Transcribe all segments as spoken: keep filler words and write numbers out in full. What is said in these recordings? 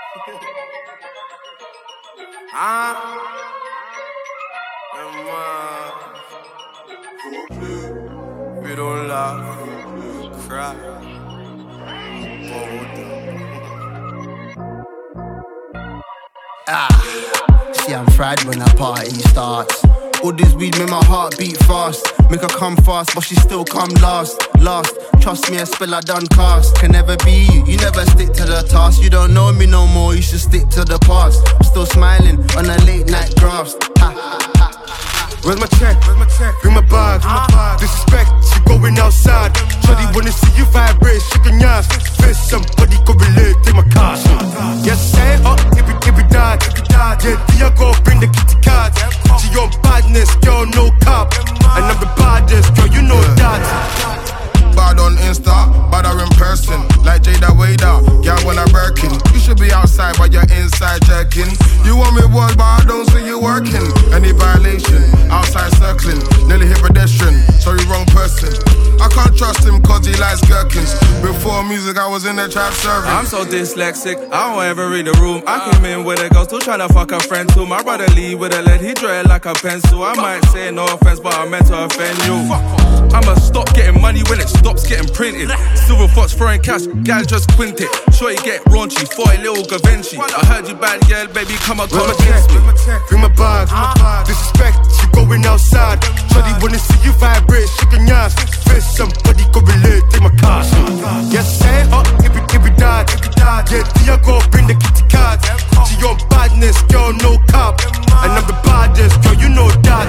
Ah. We don't laugh, cry. Ah, see I'm fried when that party starts. All this weed make my heart beat fast. Make her come fast, but she still come last. Last, trust me, a spell I done cast. Can never be you, you never stick to the task. You don't know me no more, you should stick to the past. I'm still smiling on a late night graphs. Ha, ha, ha. Where's my check? Where's my check? Bring my bag. Ah. Disrespect, she going outside. Shawty wanna see you vibrate, shake your ass. Fist somebody go relate, take my cash. Yes, say up, if it, if it died. Yeah, Tia go bring the kitty cat. She on badness, girl, no cap. And I'm the baddest, girl, you know that. Bad on Insta, badder in person. Like Jada Wader, yeah, when I'm working. You should be outside, but you're inside jerking. You want me once, but I don't see you working. Any violation, outside circling. Nearly hit pedestrian, sorry, wrong person. I can't trust him cause he likes gherkins. Before music, I was in the trap serving. I'm so dyslexic, I don't ever read the room. I came in with a girl, still tryna fuck a friend too. My brother leave with a lead, he dread like a pencil. I might say no offense, but I meant to offend you. I'ma stop getting money when it stops getting printed. Silver Fox throwing cash, gal just quint it. Sure you get raunchy, for a little Gavinci. I heard you bad girl, baby, come on, come against me. Bring my bag, ah. Disrespect, she going outside. Shawty wanna see you vibrate, shake your ass. Fist somebody go relate, take my cash. Yes, say up, if it, if it died. Yeah, Tia go bring the kitty cat. She on badness, girl, no cap. And I'm the baddest, girl, you know that.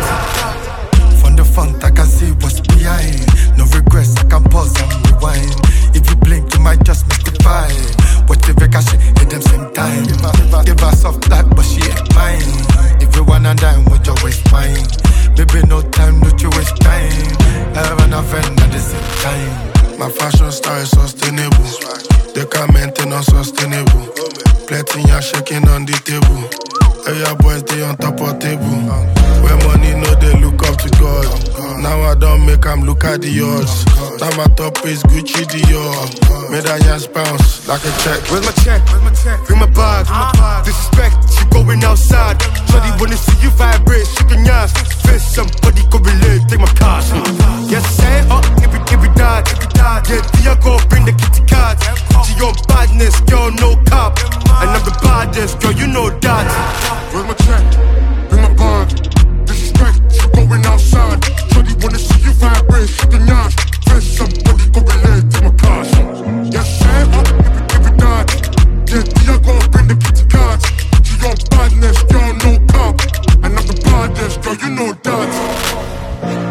From the front, I can see what's behind. No regrets, I can pause and rewind. If you blink, you might just miss the vibe. What the record, she hit them same time. Give her soft life, but she ain't mine. If you wanna dine, would you waste mine? Baby, no time, don't you waste time. I have an friend at the same time. My fashion style is sustainable. They can't maintain unsustainable. Plenty are shaking on the table. Hey, your boys, they on top of table. When money know they look up to God. Now I don't make them look at the odds. Now my top is Gucci Dior. Medallions bounce like a check. Where's my check? Bring my bag. Disrespect, she going outside. Shawty wanna see you vibrate, shake your ass. Fist somebody go relate, take my cash. Yes, say up, if it, if it died. Yeah, Tia go bring the kitty cat. She on badness, girl, no cap. And I'm the baddest, girl, you know that. Where's my check? Bring my bag. Disrespect, she going outside. Shawty wanna see you vibrate, shake your ass. Fist somebody go relate, take my cash. Yes, say up, if it, if it died. Yeah, Tia go bring the kitty cat. She on badness, girl, no cap. And I'm the baddest, girl, you know that.